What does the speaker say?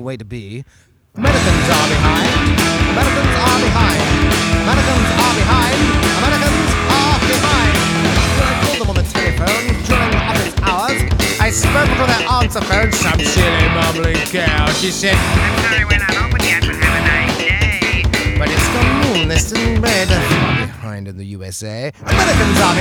way to be. Americans are behind. Americans are behind. Americans are behind. Americans are behind. When I called them on the telephone during office hours, I spoke to their answer phone, some silly mumbling cow. She said, I'm sorry we're not open yet, but have a nice day. but it's the moon, listen, red. Far behind in the USA. Americans are